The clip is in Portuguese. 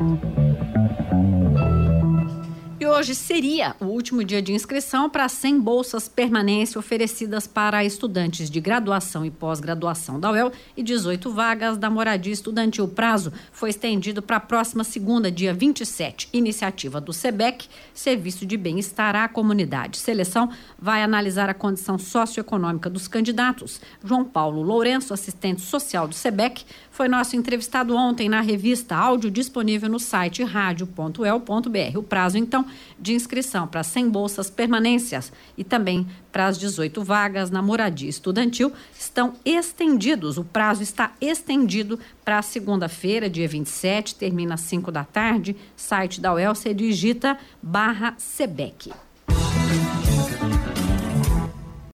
E hoje seria o último dia de inscrição para 100 bolsas permanência oferecidas para estudantes de graduação e pós-graduação da UEL e 18 vagas da moradia estudantil. O prazo foi estendido para a próxima segunda, dia 27. Iniciativa do SEBEC, Serviço de Bem-Estar à Comunidade. Seleção vai analisar a condição socioeconômica dos candidatos. João Paulo Lourenço, assistente social do SEBEC, foi nosso entrevistado ontem na revista, áudio disponível no site radio.uel.br. O prazo, então, de inscrição para 100 bolsas permanências e também para as 18 vagas na moradia estudantil estão estendidos. O prazo está estendido para segunda-feira, dia 27, termina às 5 da tarde. Site da UEL, você digita /SEBEC.